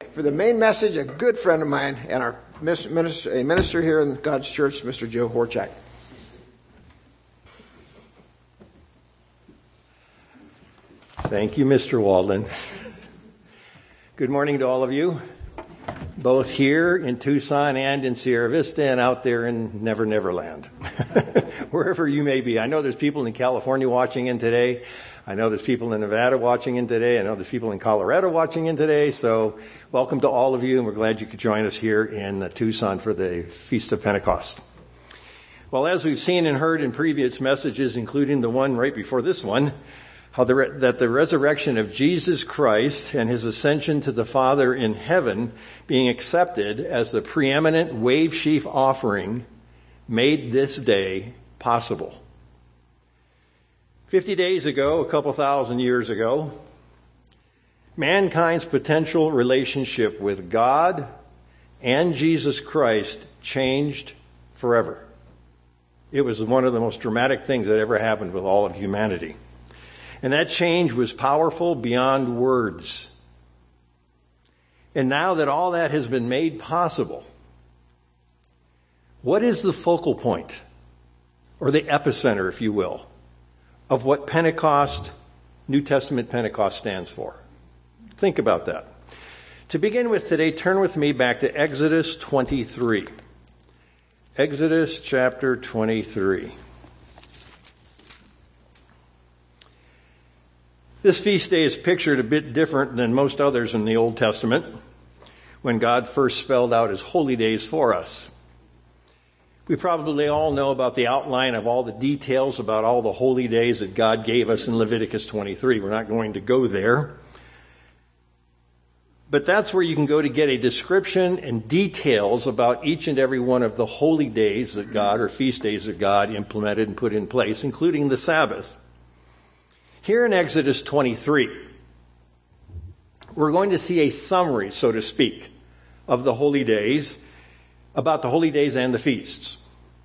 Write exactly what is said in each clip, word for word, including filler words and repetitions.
For the main message, a good friend of mine and our minister, a minister here in God's church, Mister Joe Horchak. Thank you, Mister Walden. Good morning to all of you, both here in Tucson and in Sierra Vista and out there in Never Never Land, wherever you may be. I know there's people in California watching in today. I know there's people in Nevada watching in today. I know there's people in Colorado watching in today. So welcome to all of you, and we're glad you could join us here in Tucson for the Feast of Pentecost. Well, as we've seen and heard in previous messages, including the one right before this one, how the, that the resurrection of Jesus Christ and his ascension to the Father in heaven being accepted as the preeminent wave sheaf offering made this day possible. Fifty days ago, a couple thousand years ago, mankind's potential relationship with God and Jesus Christ changed forever. It was one of the most dramatic things that ever happened with all of humanity. And that change was powerful beyond words. And now that all that has been made possible, what is the focal point, or the epicenter, if you will, of what Pentecost, New Testament Pentecost stands for? Think about that. To begin with today, turn with me back to Exodus twenty-three. Exodus chapter twenty-three. This feast day is pictured a bit different than most others in the Old Testament, when God first spelled out his holy days for us. We probably all know about the outline of all the details about all the holy days that God gave us in Leviticus twenty-three. We're not going to go there. But that's where you can go to get a description and details about each and every one of the holy days that God, or feast days that God implemented and put in place, including the Sabbath. Here in Exodus twenty-three, we're going to see a summary, so to speak, of the holy days, about the holy days and the feasts.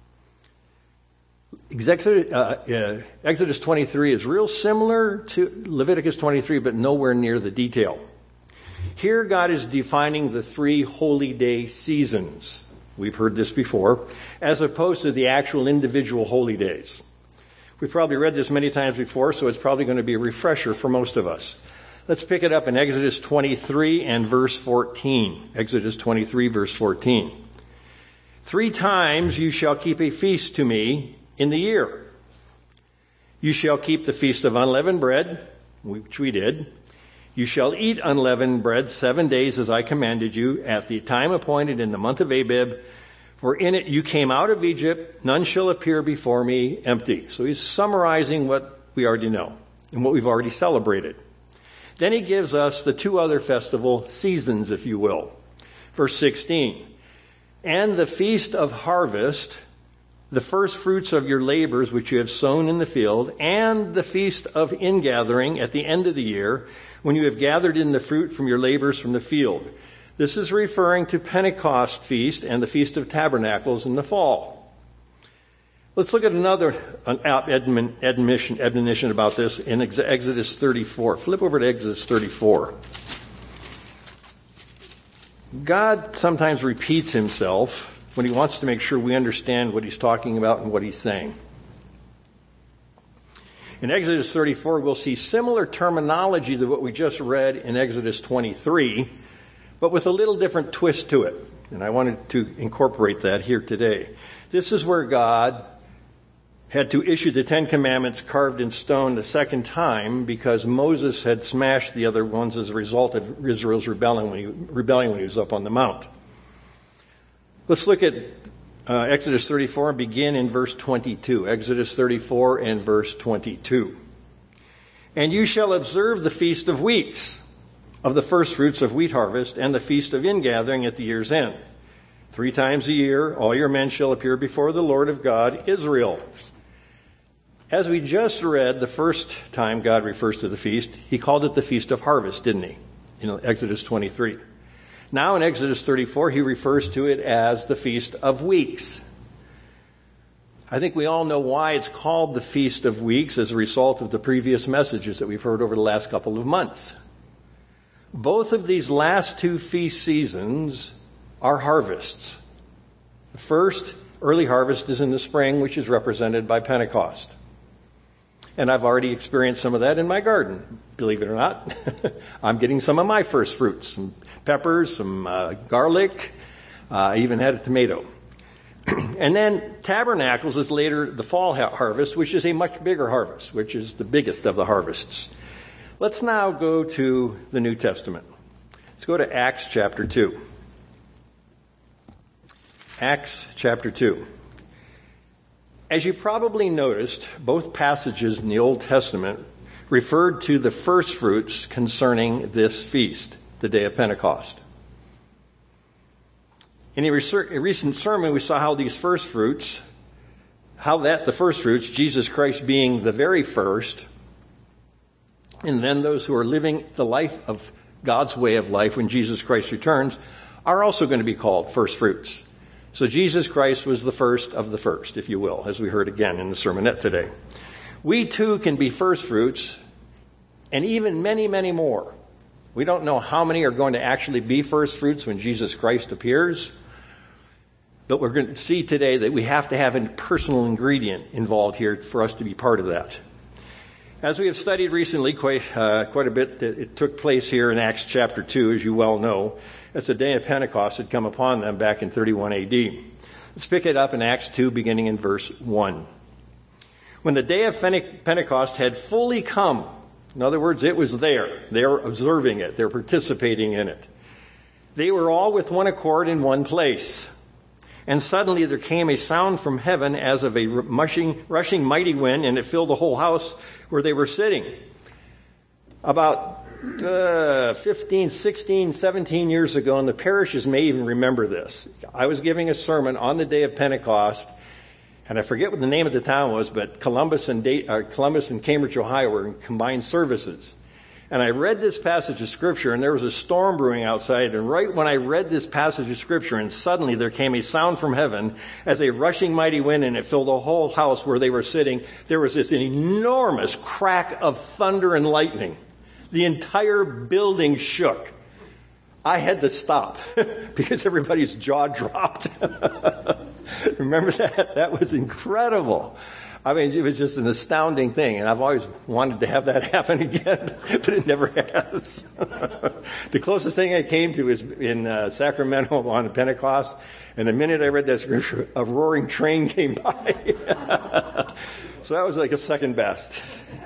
Exodus, uh, uh, Exodus twenty-three is real similar to Leviticus twenty-three, but nowhere near the detail. Here God is defining the three holy day seasons. We've heard this before, as opposed to the actual individual holy days. We've probably read this many times before, so it's probably going to be a refresher for most of us. Let's pick it up in Exodus twenty-three and verse fourteen. Exodus twenty-three, verse fourteen. Three times you shall keep a feast to me in the year. You shall keep the feast of unleavened bread, which we did. You shall eat unleavened bread seven days as I commanded you at the time appointed in the month of Abib. For in it you came out of Egypt, none shall appear before me empty. So he's summarizing what we already know and what we've already celebrated. Then he gives us the two other festival seasons, if you will. Verse sixteen, and the feast of harvest, the first fruits of your labors which you have sown in the field, and the feast of ingathering at the end of the year, when you have gathered in the fruit from your labors from the field. This is referring to Pentecost feast and the Feast of Tabernacles in the fall. Let's look at another admonition, admonition about this in Exodus thirty-four. Flip over to Exodus thirty-four. God sometimes repeats himself when he wants to make sure we understand what he's talking about and what he's saying. In Exodus thirty-four, we'll see similar terminology to what we just read in Exodus twenty-three, but with a little different twist to it. And I wanted to incorporate that here today. This is where God had to issue the Ten Commandments carved in stone the second time because Moses had smashed the other ones as a result of Israel's rebellion when he, rebellion when he was up on the mount. Let's look at uh, Exodus thirty-four and begin in verse twenty-two. Exodus thirty-four and verse twenty-two. And you shall observe the Feast of Weeks, of the first fruits of wheat harvest, and the feast of ingathering at the year's end. Three times a year, all your men shall appear before the Lord of God, Israel. As we just read, the first time God refers to the feast, he called it the Feast of Harvest, didn't he? In Exodus twenty-three. Now in Exodus thirty-four, he refers to it as the Feast of Weeks. I think we all know why it's called the Feast of Weeks as a result of the previous messages that we've heard over the last couple of months. Both of these last two feast seasons are harvests. The first early harvest is in the spring, which is represented by Pentecost. And I've already experienced some of that in my garden, believe it or not. I'm getting some of my first fruits, some peppers, some uh, garlic. Uh, I even had a tomato. And then Tabernacles is later the fall ha- harvest, which is a much bigger harvest, which is the biggest of the harvests. Let's now go to the New Testament. Let's go to Acts chapter two. Acts chapter two. As you probably noticed, both passages in the Old Testament referred to the first fruits concerning this feast, the day of Pentecost. In a recent sermon, we saw how these first fruits, how that the first fruits, Jesus Christ being the very first, and then those who are living the life of God's way of life when Jesus Christ returns, are also going to be called first fruits. So Jesus Christ was the first of the first, if you will, as we heard again in the sermonette today. We too can be first fruits, and even many, many more. We don't know how many are going to actually be first fruits when Jesus Christ appears, but we're going to see today that we have to have a personal ingredient involved here for us to be part of that. As we have studied recently quite, uh, quite a bit, it took place here in Acts chapter two, as you well know. As the day of Pentecost had come upon them back in thirty-one A D. Let's pick it up in Acts two, beginning in verse one. When the day of Pentecost had fully come, in other words, it was there. They were observing it. They were participating in it. They were all with one accord in one place. And suddenly there came a sound from heaven as of a rushing, rushing mighty wind, and it filled the whole house where they were sitting. About uh, fifteen, sixteen, seventeen years ago, and the parishes may even remember this, I was giving a sermon on the day of Pentecost, and I forget what the name of the town was, but Columbus and, da- uh, Columbus and Cambridge, Ohio were in combined services. And I read this passage of Scripture, and there was a storm brewing outside. And right when I read this passage of Scripture, and suddenly there came a sound from heaven as a rushing mighty wind, and it filled the whole house where they were sitting. There was this enormous crack of thunder and lightning. The entire building shook. I had to stop because everybody's jaw dropped. Remember that? That was incredible. I mean, it was just an astounding thing, and I've always wanted to have that happen again, but it never has. The closest thing I came to is in uh, Sacramento on Pentecost, and the minute I read that scripture, a roaring train came by. So that was like a second best.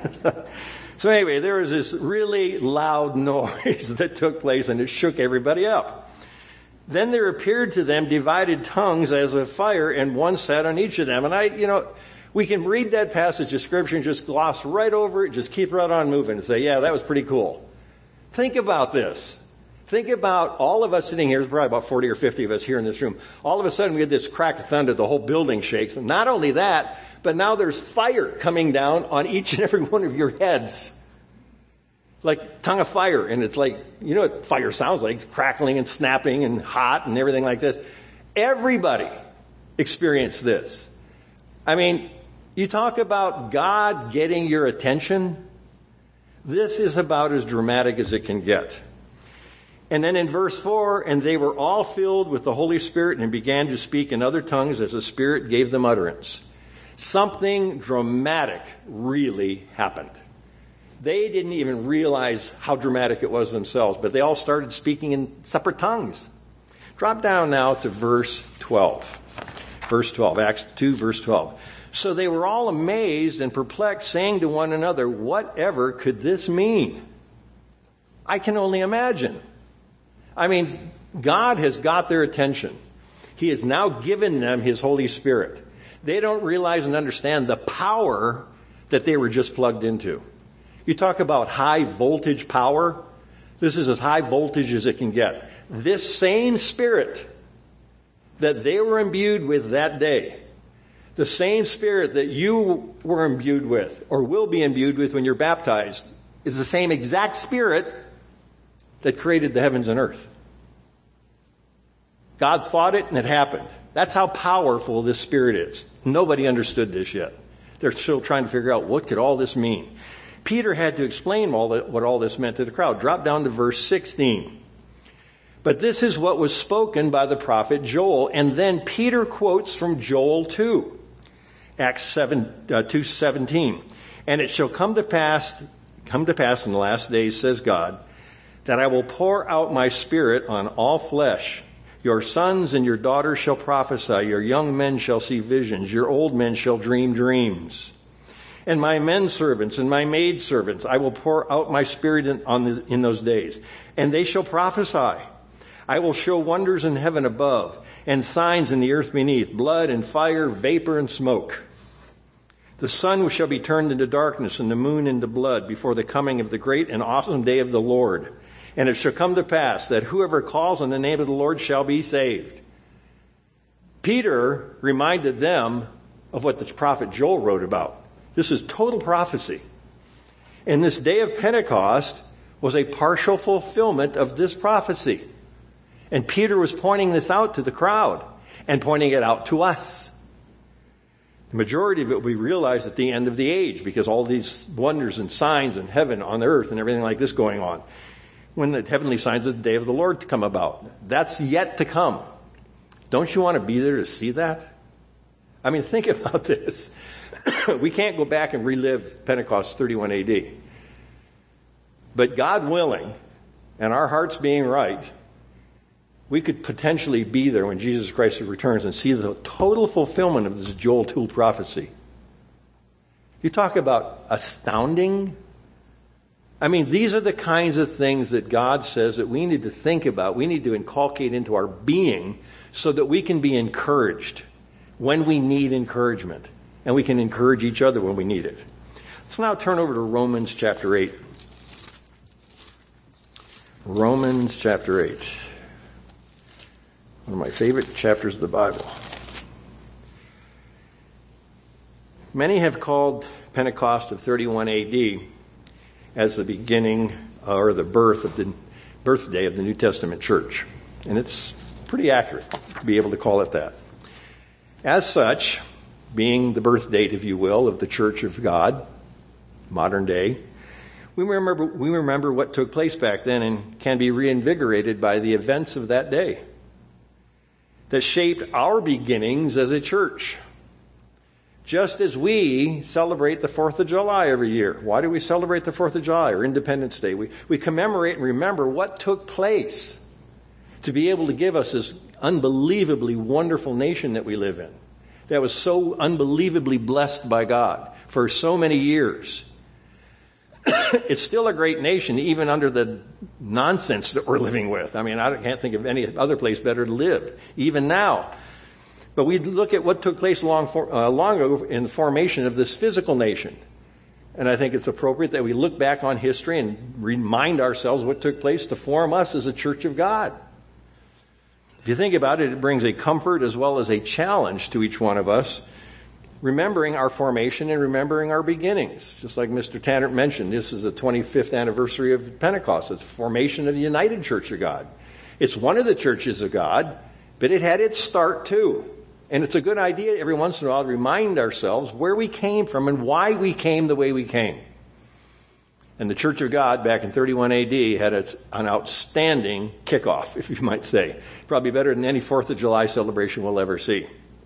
So anyway, there was this really loud noise that took place, and it shook everybody up. Then there appeared to them divided tongues as of fire, and one sat on each of them. And I, you know... We can read that passage of Scripture and just gloss right over it, just keep right on moving and say, yeah, that was pretty cool. Think about this. Think about all of us sitting here, there's probably about forty or fifty of us here in this room. All of a sudden we had this crack of thunder, the whole building shakes. And not only that, but now there's fire coming down on each and every one of your heads. Like tongue of fire. And it's like, you know what fire sounds like. It's crackling and snapping and hot and everything like this. Everybody experienced this. I mean... You talk about God getting your attention. This is about as dramatic as it can get. And then in verse four, and they were all filled with the Holy Spirit and began to speak in other tongues as the Spirit gave them utterance. Something dramatic really happened. They didn't even realize how dramatic it was themselves, but they all started speaking in separate tongues. Drop down now to verse twelve. Verse twelve, Acts two, verse twelve. So they were all amazed and perplexed, saying to one another, whatever could this mean? I can only imagine. I mean, God has got their attention. He has now given them His Holy Spirit. They don't realize and understand the power that they were just plugged into. You talk about high voltage power. This is as high voltage as it can get. This same Spirit that they were imbued with that day, the same Spirit that you were imbued with or will be imbued with when you're baptized, is the same exact Spirit that created the heavens and earth. God thought it and it happened. That's how powerful this Spirit is. Nobody understood this yet. They're still trying to figure out what could all this mean. Peter had to explain all that, what all this meant to the crowd. Drop down to verse sixteen. But this is what was spoken by the prophet Joel. And then Peter quotes from Joel two, Acts seven, uh, two seventeen. And it shall come to pass, come to pass in the last days, says God, that I will pour out my spirit on all flesh. Your sons and your daughters shall prophesy. Your young men shall see visions. Your old men shall dream dreams. And my men servants and my maid servants, I will pour out my spirit in, on the, in those days. And they shall prophesy. I will show wonders in heaven above and signs in the earth beneath, blood and fire, vapor and smoke. The sun shall be turned into darkness and the moon into blood before the coming of the great and awesome day of the Lord. And it shall come to pass that whoever calls on the name of the Lord shall be saved. Peter reminded them of what the prophet Joel wrote about. This is total prophecy. And this day of Pentecost was a partial fulfillment of this prophecy. And Peter was pointing this out to the crowd and pointing it out to us. The majority of it we realized at the end of the age, because all these wonders and signs in heaven, on the earth, and everything like this going on, when the heavenly signs of the day of the Lord come about. That's yet to come. Don't you want to be there to see that? I mean, think about this. We can't go back and relive Pentecost thirty-one A D. But God willing, and our hearts being right, we could potentially be there when Jesus Christ returns and see the total fulfillment of this Joel two prophecy. You talk about astounding. I mean, these are the kinds of things that God says that we need to think about. We need to inculcate into our being so that we can be encouraged when we need encouragement. And we can encourage each other when we need it. Let's now turn over to Romans chapter eight. Romans chapter eight. One of my favorite chapters of the Bible. Many have called Pentecost of thirty-one A D as the beginning or the birth of the birthday of the New Testament church. And it's pretty accurate to be able to call it that. As such, being the birth date, if you will, of the Church of God, modern day, we remember, we remember what took place back then and can be reinvigorated by the events of that day that shaped our beginnings as a church. Just as we celebrate the fourth of July every year. Why do we celebrate the fourth of July or Independence Day? We, we commemorate and remember what took place to be able to give us this unbelievably wonderful nation that we live in, that was so unbelievably blessed by God for so many years. It's still a great nation, even under the nonsense that we're living with. I mean, I can't think of any other place better to live, even now. But we look at what took place long, for, uh, long ago in the formation of this physical nation. And I think it's appropriate that we look back on history and remind ourselves what took place to form us as a church of God. If you think about it, it brings a comfort as well as a challenge to each one of us, remembering our formation and remembering our beginnings. Just like Mister Tanner mentioned, this is the twenty-fifth anniversary of Pentecost. It's the formation of the United Church of God. It's one of the churches of God, but it had its start too. And it's a good idea every once in a while to remind ourselves where we came from and why we came the way we came. And the Church of God back in thirty-one A D had its, an outstanding kickoff, if you might say. Probably better than any fourth of July celebration we'll ever see.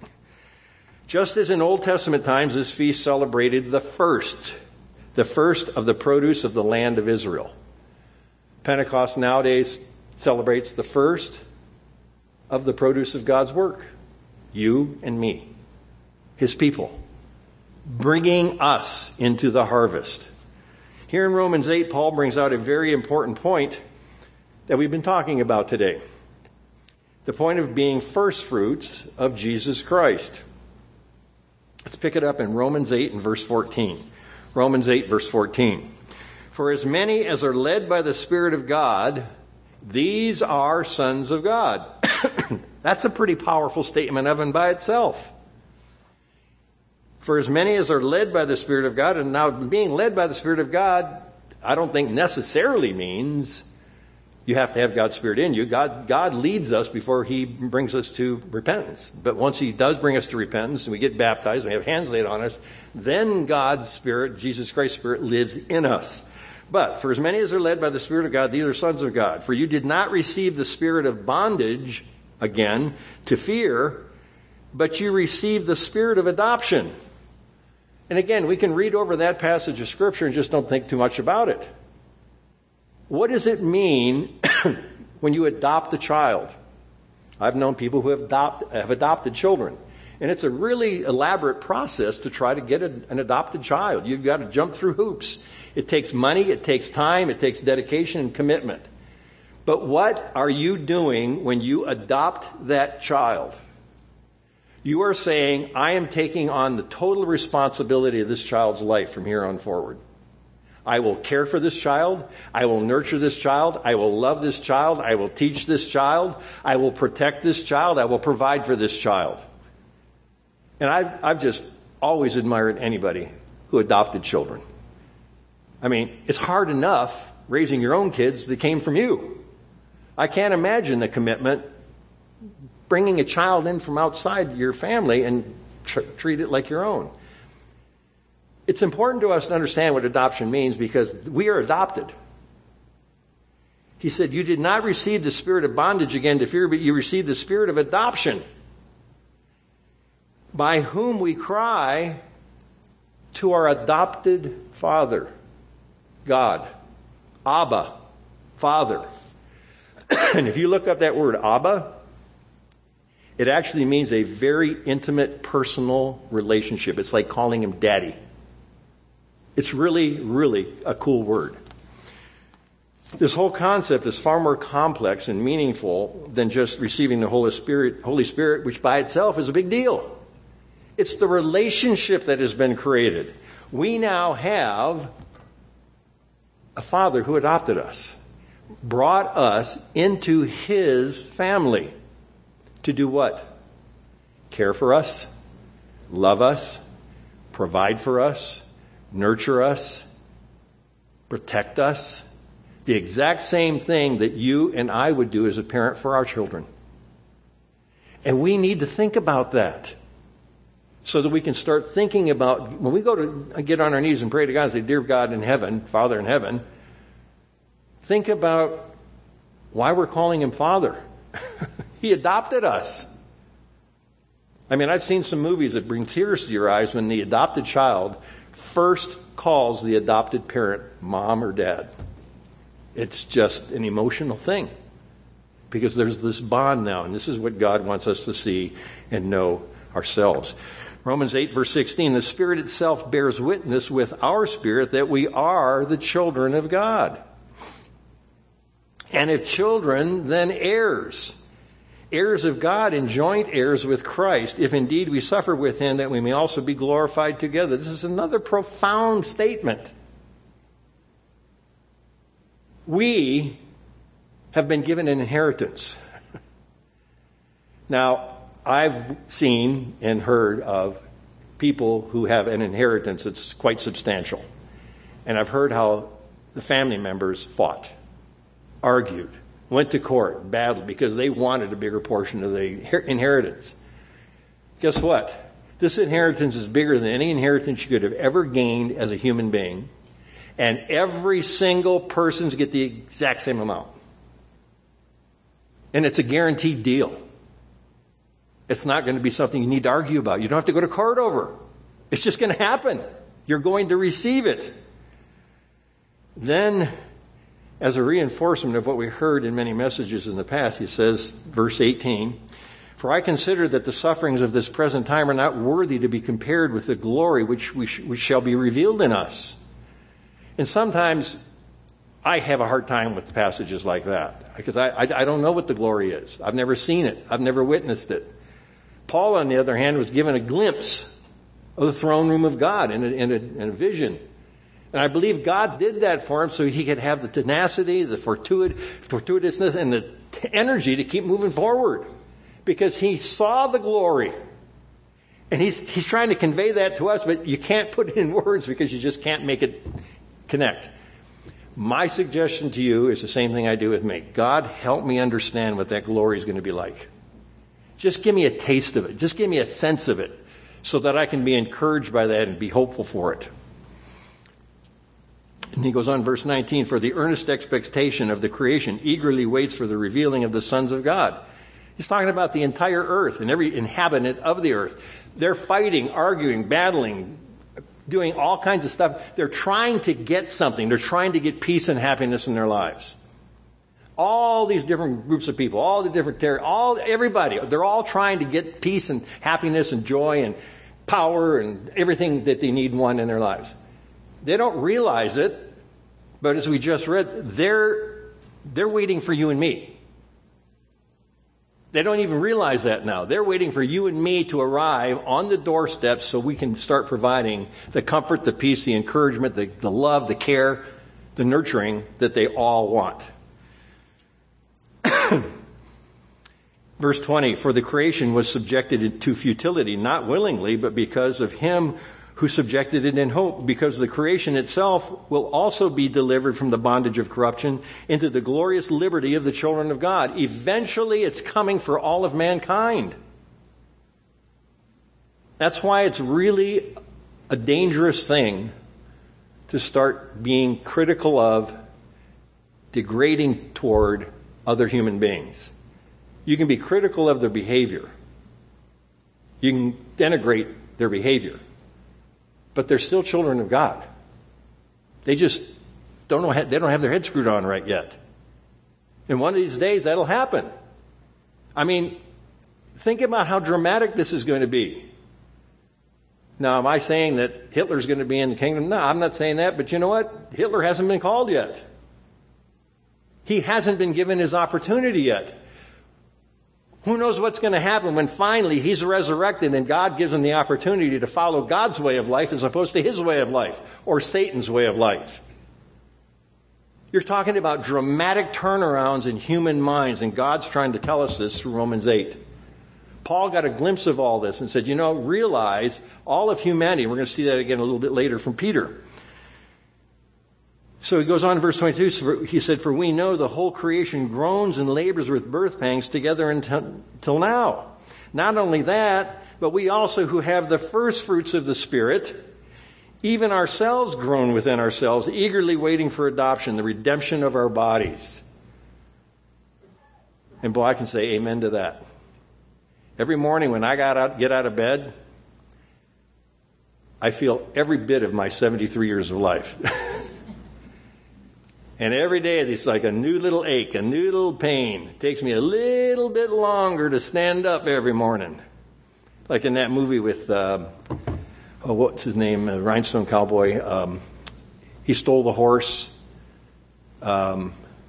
Just as in Old Testament times, this feast celebrated the first, the first of the produce of the land of Israel. Pentecost nowadays celebrates the first of the produce of God's work. You and me, His people, bringing us into the harvest. Here in Romans eight, Paul brings out a very important point that we've been talking about today. The point of being first fruits of Jesus Christ. Let's pick it up in Romans eight and verse fourteen. Romans eight, verse fourteen. For as many as are led by the Spirit of God, these are sons of God. That's a pretty powerful statement of and by itself. For as many as are led by the Spirit of God, and now being led by the Spirit of God, I don't think necessarily means You have to have God's Spirit in you. God, God leads us before he brings us to repentance. But once he does bring us to repentance and we get baptized and we have hands laid on us, then God's Spirit, Jesus Christ's Spirit, lives in us. But for as many as are led by the Spirit of God, these are sons of God. For you did not receive the spirit of bondage, again, to fear, but you received the spirit of adoption. And again, we can read over that passage of Scripture and just don't think too much about it. What does it mean when you adopt a child? I've known people who have, adopt, have adopted children. And it's a really elaborate process to try to get a, an adopted child. You've got to jump through hoops. It takes money, it takes time, it takes dedication and commitment. But what are you doing when you adopt that child? You are saying, I am taking on the total responsibility of this child's life from here on forward. I will care for this child. I will nurture this child. I will love this child. I will teach this child. I will protect this child. I will provide for this child. And I've, I've just always admired anybody who adopted children. I mean, it's hard enough raising your own kids that came from you. I can't imagine the commitment bringing a child in from outside your family and tr- treat it like your own. It's important to us to understand what adoption means because we are adopted. He said, you did not receive the spirit of bondage again to fear, but you received the spirit of adoption, by whom we cry to our adopted Father, God. Abba, Father. And if you look up that word Abba, it actually means a very intimate, personal relationship. It's like calling him daddy. It's really, really a cool word. This whole concept is far more complex and meaningful than just receiving the Holy Spirit, Holy Spirit, which by itself is a big deal. It's the relationship that has been created. We now have a Father who adopted us, brought us into his family to do what? Care for us, love us, provide for us, nurture us, protect us. The exact same thing that you and I would do as a parent for our children. And we need to think about that so that we can start thinking about, when we go to get on our knees and pray to God and say, Dear God in heaven, Father in heaven, think about why we're calling him Father. He adopted us. I mean, I've seen some movies that bring tears to your eyes when the adopted child first calls the adopted parent mom or dad. It's just an emotional thing because there's this bond now, and this is what God wants us to see and know ourselves. Romans eight, verse sixteen, the Spirit itself bears witness with our spirit that we are the children of God. And if children, then heirs. Heirs of God and joint heirs with Christ, if indeed we suffer with him, that we may also be glorified together. This is another profound statement. We have been given an inheritance. Now, I've seen and heard of people who have an inheritance that's quite substantial. And I've heard how the family members fought, argued, went to court, battled, because they wanted a bigger portion of the inheritance. Guess what? This inheritance is bigger than any inheritance you could have ever gained as a human being. And every single person's get the exact same amount. And it's a guaranteed deal. It's not going to be something you need to argue about. You don't have to go to court over. It's just going to happen. You're going to receive it. Then, as a reinforcement of what we heard in many messages in the past, he says, verse eighteen, for I consider that the sufferings of this present time are not worthy to be compared with the glory which, we sh- which shall be revealed in us. And sometimes I have a hard time with passages like that because I, I, I don't know what the glory is. I've never seen it. I've never witnessed it. Paul, on the other hand, was given a glimpse of the throne room of God in a, in a, in a vision. And I believe God did that for him so he could have the tenacity, the fortuit, fortuitousness, and the t- energy to keep moving forward. Because he saw the glory. And he's, he's trying to convey that to us, but you can't put it in words because you just can't make it connect. My suggestion to you is the same thing I do with me. God, help me understand what that glory is going to be like. Just give me a taste of it. Just give me a sense of it so that I can be encouraged by that and be hopeful for it. And he goes on, verse nineteen, for the earnest expectation of the creation eagerly waits for the revealing of the sons of God. He's talking about the entire earth and every inhabitant of the earth. They're fighting, arguing, battling, doing all kinds of stuff. They're trying to get something. They're trying to get peace and happiness in their lives. All these different groups of people, all the different ter- all everybody, they're all trying to get peace and happiness and joy and power and everything that they need one in their lives. They don't realize it, but as we just read, they're they're waiting for you and me. They don't even realize that now. They're waiting for you and me to arrive on the doorstep so we can start providing the comfort, the peace, the encouragement, the, the love, the care, the nurturing that they all want. Verse twenty, for the creation was subjected to futility, not willingly, but because of him who subjected it in hope, because the creation itself will also be delivered from the bondage of corruption into the glorious liberty of the children of God. Eventually, it's coming for all of mankind. That's why it's really a dangerous thing to start being critical of, degrading toward other human beings. You can be critical of their behavior. You can denigrate their behavior. But they're still children of God. They just don't know, they don't have their head screwed on right yet. And one of these days that'll happen. I mean, think about how dramatic this is going to be. Now, am I saying that Hitler's going to be in the kingdom? No, I'm not saying that, but you know what? Hitler hasn't been called yet. He hasn't been given his opportunity yet. Who knows what's going to happen when finally he's resurrected and God gives him the opportunity to follow God's way of life as opposed to his way of life or Satan's way of life. You're talking about dramatic turnarounds in human minds, and God's trying to tell us this through Romans eight. Paul got a glimpse of all this and said, you know, realize all of humanity. We're going to see that again a little bit later from Peter. So he goes on in verse twenty-two, he said, for we know the whole creation groans and labors with birth pangs together until, until now. Not only that, but we also who have the first fruits of the Spirit, even ourselves groan within ourselves, eagerly waiting for adoption, the redemption of our bodies. And boy, I can say amen to that. Every morning when I got out, get out of bed, I feel every bit of my seventy-three years of life. And every day it's like a new little ache, a new little pain. It takes me a little bit longer to stand up every morning. Like in that movie with, uh, oh, what's his name, uh, Rhinestone Cowboy. Um, he stole the horse. Um,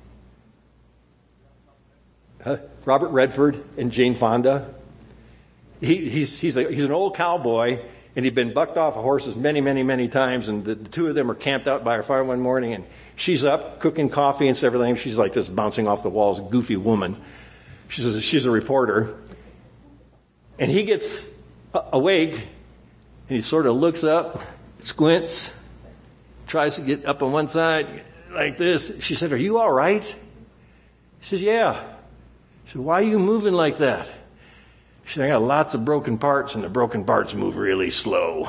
huh? Robert Redford and Jane Fonda. He, he's he's, a, he's an old cowboy, and he'd been bucked off of horses many, many, many times. And the, the two of them are camped out by a fire one morning, and she's up cooking coffee and everything. She's like this bouncing off the walls, goofy woman. She says she's a reporter. And he gets awake, and he sort of looks up, squints, tries to get up on one side like this. She said, are you all right? He says, yeah. She said, why are you moving like that? She said, I got lots of broken parts, and the broken parts move really slow.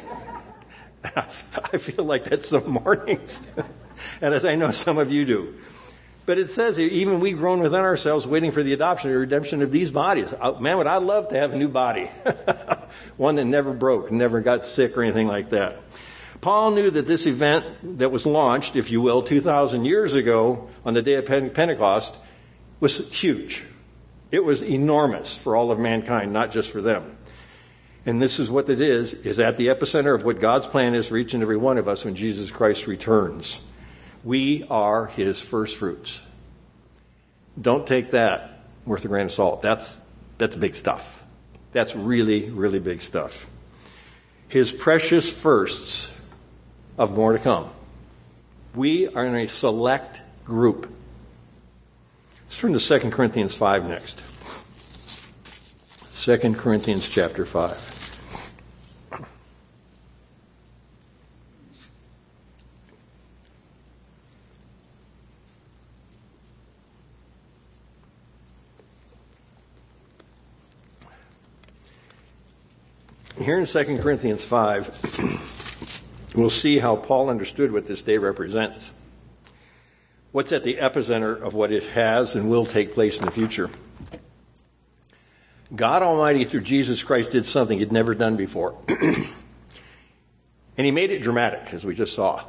I feel like that some mornings. And as I know some of you do. But it says here, even we groan within ourselves, waiting for the adoption or redemption of these bodies. Man, would I love to have a new body. One that never broke, never got sick or anything like that. Paul knew that this event that was launched, if you will, two thousand years ago on the day of Pentecost was huge. It was enormous for all of mankind, not just for them. And this is what it is, is at the epicenter of what God's plan is for each and every one of us when Jesus Christ returns. We are his first fruits. Don't take that worth a grain of salt. That's, that's big stuff. That's really, really big stuff. His precious firsts of more to come. We are in a select group. Let's turn to Second Corinthians five next. Second Corinthians chapter five. Here in Second Corinthians five, we'll see how Paul understood what this day represents. What's at the epicenter of what it has and will take place in the future. God Almighty, through Jesus Christ, did something he'd never done before. And he made it dramatic, as we just saw.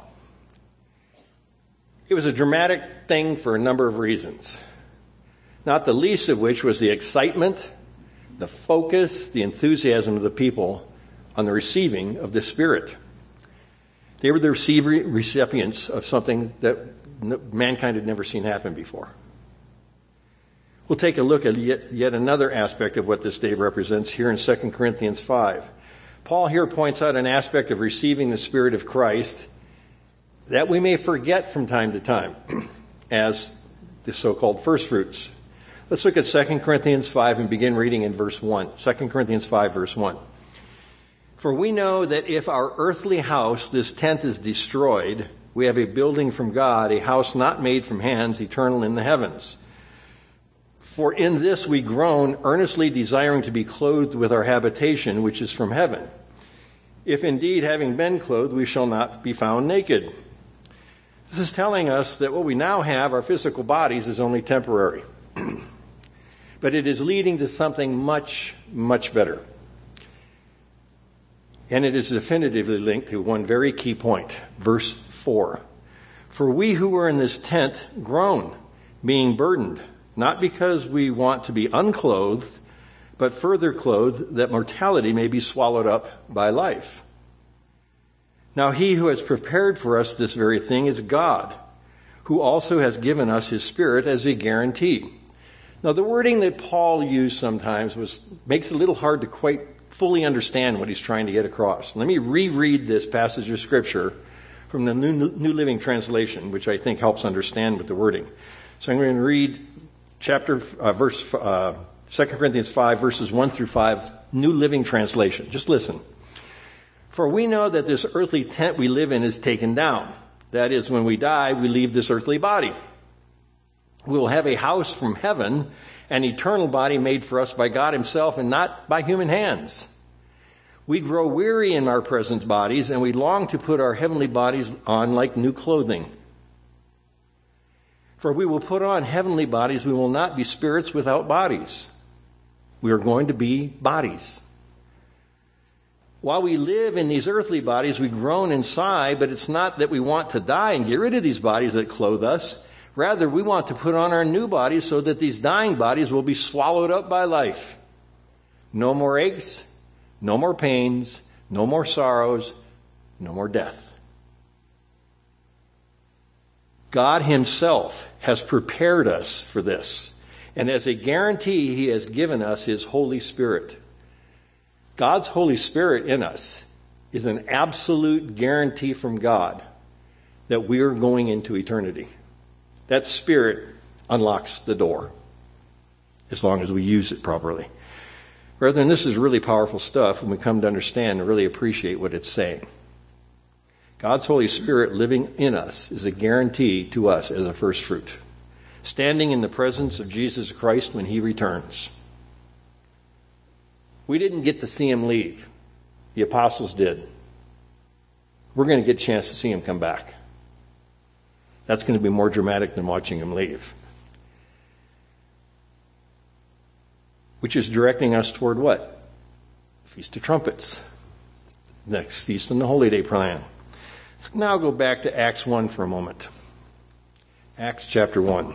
It was a dramatic thing for a number of reasons, not the least of which was the excitement, the focus, the enthusiasm of the people on the receiving of the Spirit. They were the recipients of something that mankind had never seen happen before. We'll take a look at yet, yet another aspect of what this day represents here in Second Corinthians five. Paul here points out an aspect of receiving the Spirit of Christ that we may forget from time to time as the so-called first fruits. Let's look at Second Corinthians five and begin reading in verse one. Second Corinthians five, verse one. For we know that if our earthly house, this tent, is destroyed, we have a building from God, a house not made from hands, eternal in the heavens. For in this we groan, earnestly desiring to be clothed with our habitation, which is from heaven. If indeed, having been clothed, we shall not be found naked. This is telling us that what we now have, our physical bodies, is only temporary. But it is leading to something much, much better. And it is definitively linked to one very key point, verse four. For we who are in this tent groan, being burdened, not because we want to be unclothed, but further clothed, that mortality may be swallowed up by life. Now he who has prepared for us this very thing is God, who also has given us his Spirit as a guarantee. Now the wording that Paul used sometimes was makes it a little hard to quite fully understand what he's trying to get across. Let me reread this passage of Scripture from the New, New Living Translation, which I think helps understand with the wording. So I'm going to read chapter, uh, verse, uh, Second Corinthians five, verses one through five, New Living Translation. Just listen. For we know that this earthly tent we live in is taken down. That is, when we die, we leave this earthly body. We will have a house from heaven, an eternal body made for us by God himself and not by human hands. We grow weary in our present bodies, and we long to put our heavenly bodies on like new clothing. For we will put on heavenly bodies, we will not be spirits without bodies. We are going to be bodies. While we live in these earthly bodies, we groan and sigh, but it's not that we want to die and get rid of these bodies that clothe us. Rather, we want to put on our new bodies so that these dying bodies will be swallowed up by life. No more aches, no more pains, no more sorrows, no more death. God himself has prepared us for this, and as a guarantee, he has given us his Holy Spirit. God's Holy Spirit in us is an absolute guarantee from God that we are going into eternity. That Spirit unlocks the door, as long as we use it properly. Brethren, this is really powerful stuff when we come to understand and really appreciate what it's saying. God's Holy Spirit living in us is a guarantee to us as a first fruit, standing in the presence of Jesus Christ when he returns. We didn't get to see him leave. The apostles did. We're going to get a chance to see him come back. That's going to be more dramatic than watching him leave. Which is directing us toward what? Feast of Trumpets. Next feast in the Holy Day plan. Let's now go back to Acts one for a moment. Acts chapter one.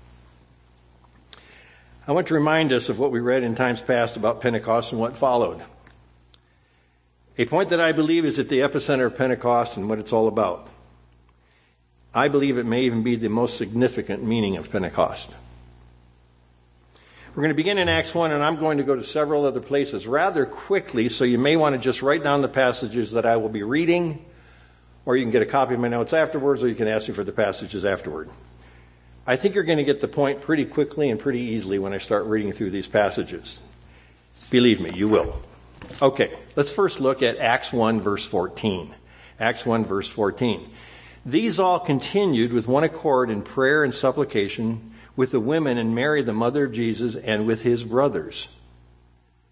I want to remind us of what we read in times past about Pentecost and what followed. A point that I believe is at the epicenter of Pentecost and what it's all about. I believe it may even be the most significant meaning of Pentecost. We're going to begin in Acts one, and I'm going to go to several other places rather quickly, so you may want to just write down the passages that I will be reading, or you can get a copy of my notes afterwards, or you can ask me for the passages afterward. I think you're going to get the point pretty quickly and pretty easily when I start reading through these passages. Believe me, you will. Okay, let's first look at Acts one, verse fourteen. Acts one, verse fourteen. These all continued with one accord in prayer and supplication with the women and Mary, the mother of Jesus, and with his brothers.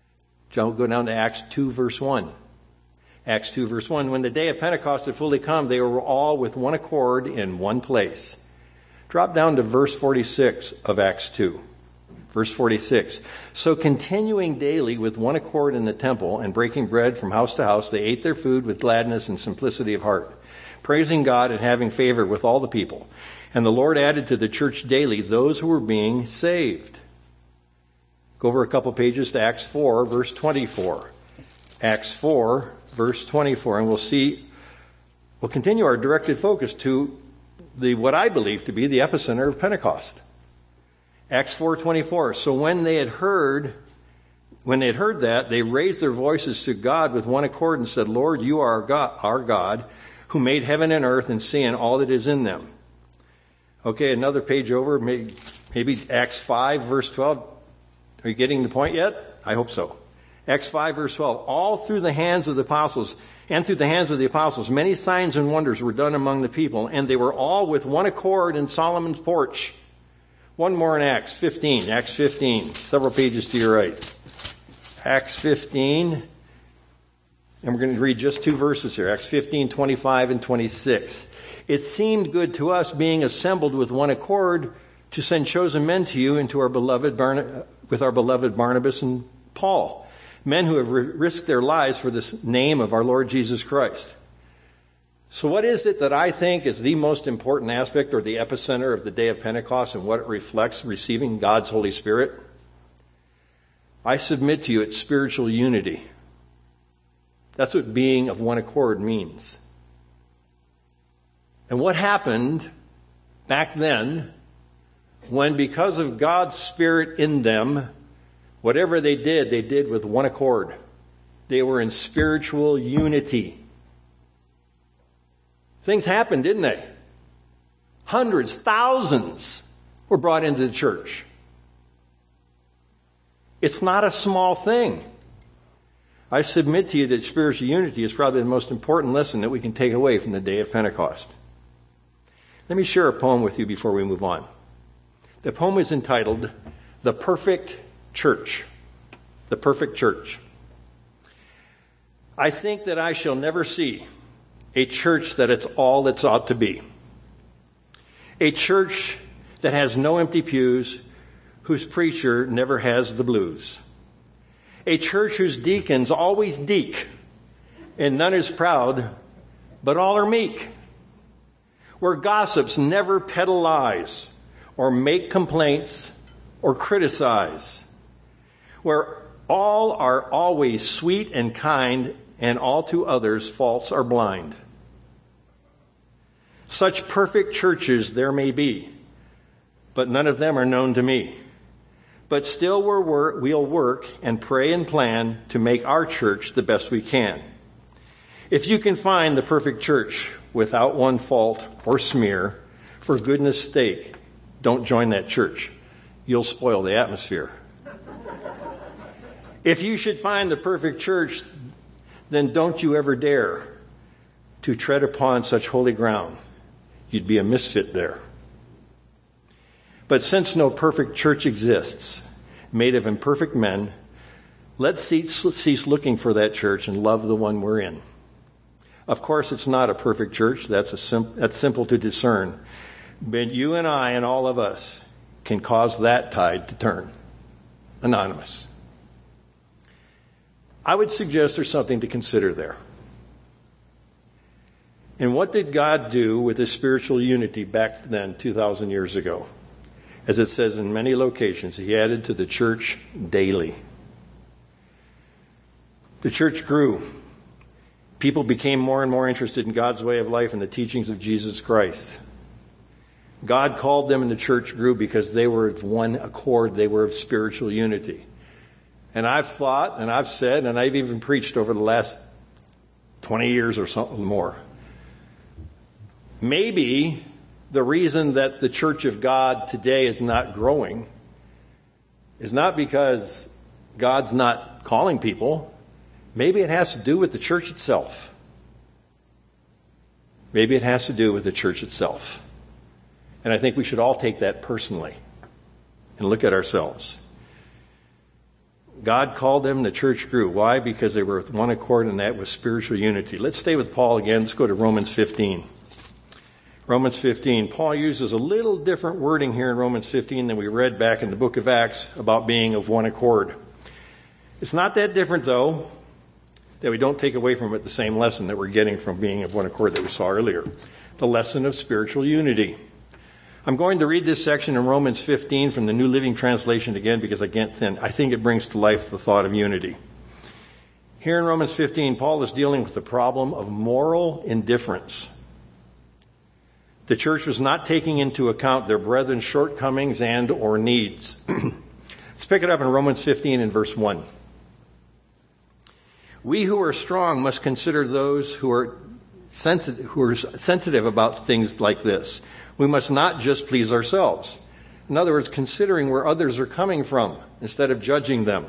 John, go down to Acts two, verse one. Acts two, verse one. When the day of Pentecost had fully come, they were all with one accord in one place. Drop down to verse forty-six of Acts two. Verse forty-six. So continuing daily with one accord in the temple and breaking bread from house to house, they ate their food with gladness and simplicity of heart, praising God and having favor with all the people. And the Lord added to the church daily those who were being saved. Go over a couple pages to Acts four, verse twenty-four. Acts four, verse twenty-four. And we'll see, we'll continue our directed focus to the what I believe to be the epicenter of Pentecost. Acts four twenty-four. So when they had heard, when they had heard that, they raised their voices to God with one accord and said, Lord, you are our God, our God, who made heaven and earth and sea and all that is in them. Okay, another page over, maybe, maybe Acts five, verse twelve. Are you getting the point yet? I hope so. Acts five, verse twelve. All through the hands of the apostles, and through the hands of the apostles, many signs and wonders were done among the people, and they were all with one accord in Solomon's porch. One more in Acts fifteen. Acts fifteen. Several pages to your right. Acts fifteen. And we're going to read just two verses here. Acts fifteen, twenty-five and twenty-six. It seemed good to us, being assembled with one accord, to send chosen men to you and to our beloved Barna- with our beloved Barnabas and Paul, men who have risked their lives for the name of our Lord Jesus Christ. So what is it that I think is the most important aspect or the epicenter of the day of Pentecost and what it reflects, receiving God's Holy Spirit? I submit to you it's spiritual unity. That's what being of one accord means. And what happened back then when, because of God's Spirit in them, whatever they did, they did with one accord. They were in spiritual unity. Things happened, didn't they? Hundreds, thousands were brought into the church. It's not a small thing. I submit to you that spiritual unity is probably the most important lesson that we can take away from the day of Pentecost. Let me share a poem with you before we move on. The poem is entitled, The Perfect Church. The Perfect Church. I think that I shall never see a church that it's all it's ought to be. A church that has no empty pews, whose preacher never has the blues. A church whose deacons always deek, and none is proud, but all are meek. Where gossips never peddle lies, or make complaints, or criticize. Where all are always sweet and kind, and all to others' faults are blind. Such perfect churches there may be, but none of them are known to me. But still we're, we'll work and pray and plan to make our church the best we can. If you can find the perfect church without one fault or smear, for goodness sake, don't join that church. You'll spoil the atmosphere. If you should find the perfect church, then don't you ever dare to tread upon such holy ground. You'd be a misfit there. But since no perfect church exists, made of imperfect men, let's cease looking for that church and love the one we're in. Of course, it's not a perfect church. That's, a sim- that's simple to discern. But you and I and all of us can cause that tide to turn. Anonymous. I would suggest there's something to consider there. And what did God do with his spiritual unity back then, two thousand years ago? As it says in many locations, he added to the church daily. The church grew. People became more and more interested in God's way of life and the teachings of Jesus Christ. God called them and the church grew because they were of one accord. They were of spiritual unity. And I've thought and I've said and I've even preached over the last twenty years or something more. Maybe the reason that the church of God today is not growing is not because God's not calling people. Maybe it has to do with the church itself. Maybe it has to do with the church itself. And I think we should all take that personally and look at ourselves. God called them, the church grew. Why? Because they were with one accord, and that was spiritual unity. Let's stay with Paul again. Let's go to Romans fifteen. Romans fifteen. Paul uses a little different wording here in Romans fifteen than we read back in the book of Acts about being of one accord. It's not that different, though, that we don't take away from it the same lesson that we're getting from being of one accord that we saw earlier. The lesson of spiritual unity. I'm going to read this section in Romans fifteen from the New Living Translation again because I can't think. I think it brings to life the thought of unity. Here in Romans fifteen, Paul is dealing with the problem of moral indifference. The church was not taking into account their brethren's shortcomings and or needs. Let's pick it up in Romans fifteen and verse one. We who are strong must consider those who are sensitive, who are sensitive about things like this. We must not just please ourselves. In other words, considering where others are coming from instead of judging them.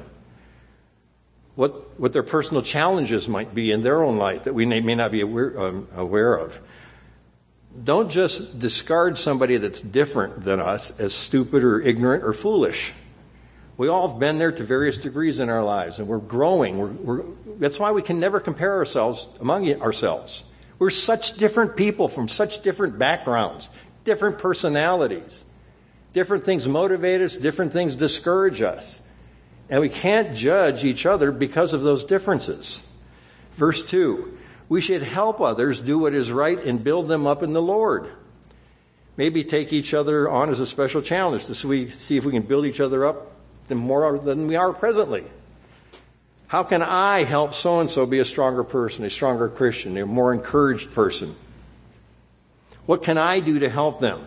What, what their personal challenges might be in their own life that we may not be aware, um, aware of. Don't just discard somebody that's different than us as stupid or ignorant or foolish. We all have been there to various degrees in our lives, and we're growing. We're, we're, that's why we can never compare ourselves among ourselves. We're such different people from such different backgrounds, different personalities. Different things motivate us, different things discourage us. And we can't judge each other because of those differences. Verse two, we should help others do what is right and build them up in the Lord. Maybe take each other on as a special challenge to see if we can build each other up more than we are presently. How can I help so-and-so be a stronger person, a stronger Christian, a more encouraged person? What can I do to help them?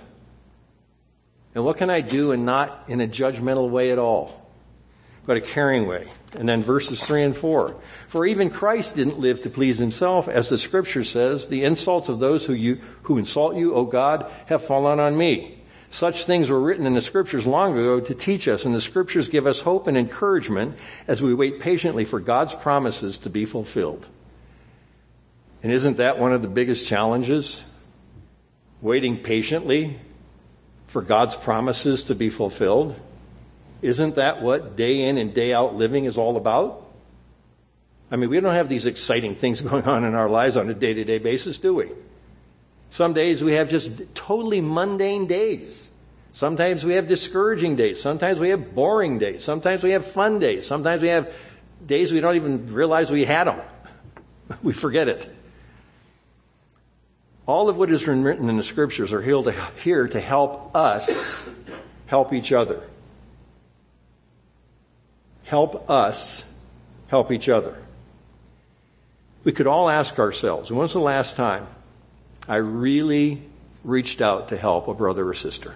And what can I do and not in a judgmental way at all, but a caring way? And then verses three and four. For even Christ didn't live to please himself, as the scripture says, the insults of those who you who insult you, O God, have fallen on me. Such things were written in the scriptures long ago to teach us, and the scriptures give us hope and encouragement as we wait patiently for God's promises to be fulfilled. And isn't that one of the biggest challenges? Waiting patiently for God's promises to be fulfilled? Isn't that what day in and day out living is all about? I mean, we don't have these exciting things going on in our lives on a day-to-day basis, do we? Some days we have just totally mundane days. Sometimes we have discouraging days. Sometimes we have boring days. Sometimes we have fun days. Sometimes we have days we don't even realize we had them. We forget it. All of what is written in the scriptures are here to help us help each other. Help us help each other. We could all ask ourselves, when was the last time I really reached out to help a brother or sister?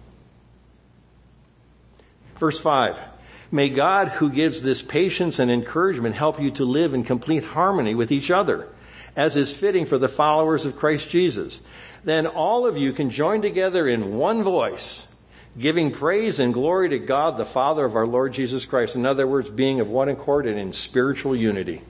Verse five, may God, who gives this patience and encouragement, help you to live in complete harmony with each other, as is fitting for the followers of Christ Jesus. Then all of you can join together in one voice, giving praise and glory to God, the Father of our Lord Jesus Christ. In other words, being of one accord and in spiritual unity.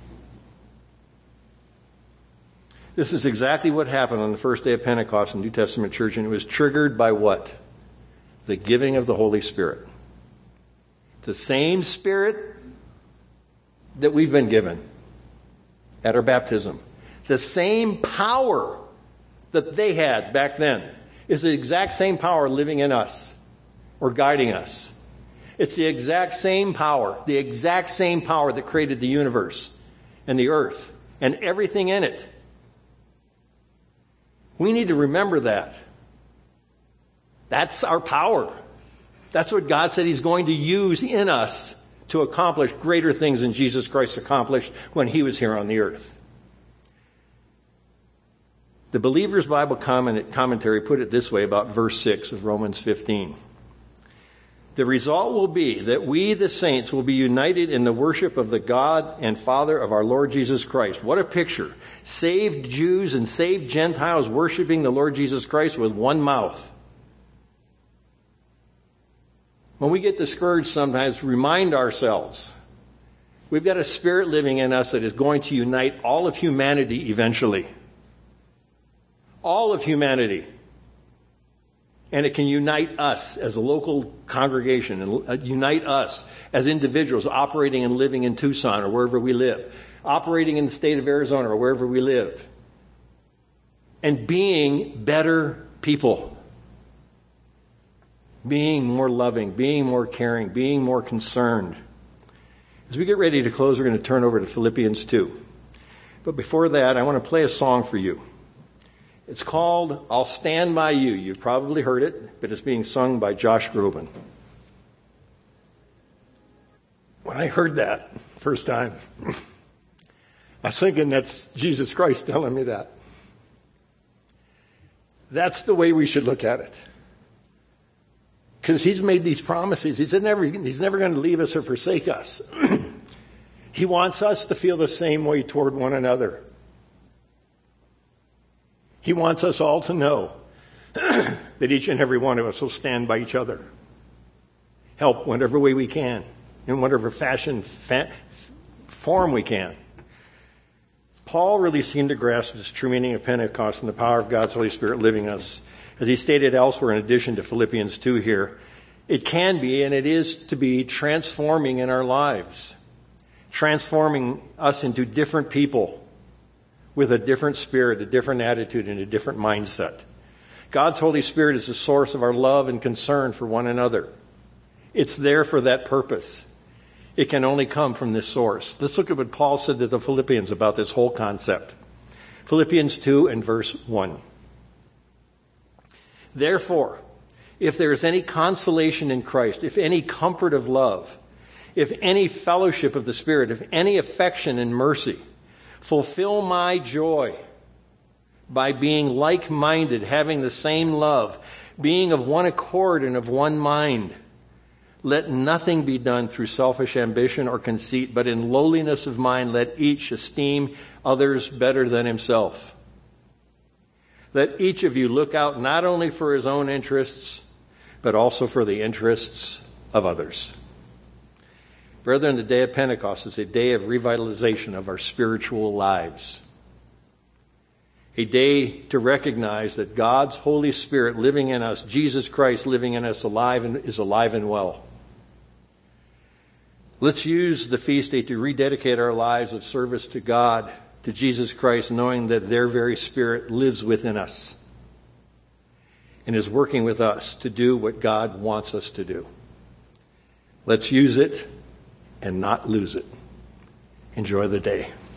This is exactly what happened on the first day of Pentecost in the New Testament church, and it was triggered by what? The giving of the Holy Spirit. The same Spirit that we've been given at our baptism. The same power that they had back then is the exact same power living in us or guiding us. It's the exact same power, the exact same power that created the universe and the earth and everything in it. We need to remember that. That's our power. That's what God said he's going to use in us to accomplish greater things than Jesus Christ accomplished when he was here on the earth. The Believer's Bible Commentary put it this way about verse six of Romans fifteen. The result will be that we, the saints, will be united in the worship of the God and Father of our Lord Jesus Christ. What a picture. Saved Jews and saved Gentiles worshiping the Lord Jesus Christ with one mouth. When we get discouraged sometimes, remind ourselves, we've got a spirit living in us that is going to unite all of humanity eventually. All of humanity. And it can unite us as a local congregation and unite us as individuals operating and living in Tucson or wherever we live, operating in the state of Arizona or wherever we live, and being better people, being more loving, being more caring, being more concerned. As we get ready to close, we're going to turn over to Philippians two. But before that, I want to play a song for you. It's called I'll Stand By You. You've probably heard it, but it's being sung by Josh Groban. When I heard that first time, I was thinking that's Jesus Christ telling me that. That's the way we should look at it. Because he's made these promises. He's never, he's never going to leave us or forsake us. He wants us to feel the same way toward one another. He wants us all to know that each and every one of us will stand by each other. Help whatever way we can, in whatever fashion, fa- form we can. Paul really seemed to grasp this true meaning of Pentecost and the power of God's Holy Spirit living in us. As he stated elsewhere, in addition to Philippians two here, it can be and it is to be transforming in our lives, transforming us into different people with a different spirit, a different attitude, and a different mindset. God's Holy Spirit is the source of our love and concern for one another. It's there for that purpose. It can only come from this source. Let's look at what Paul said to the Philippians about this whole concept. Philippians two and verse one. Therefore, if there is any consolation in Christ, if any comfort of love, if any fellowship of the Spirit, if any affection and mercy, fulfill my joy by being like-minded, having the same love, being of one accord and of one mind. Let nothing be done through selfish ambition or conceit, but in lowliness of mind let each esteem others better than himself. Let each of you look out not only for his own interests, but also for the interests of others. Brethren, the day of Pentecost is a day of revitalization of our spiritual lives. A day to recognize that God's Holy Spirit living in us, Jesus Christ living in us alive and is alive and well. Let's use the feast day to rededicate our lives of service to God, to Jesus Christ, knowing that their very Spirit lives within us and is working with us to do what God wants us to do. Let's use it and not lose it. Enjoy the day.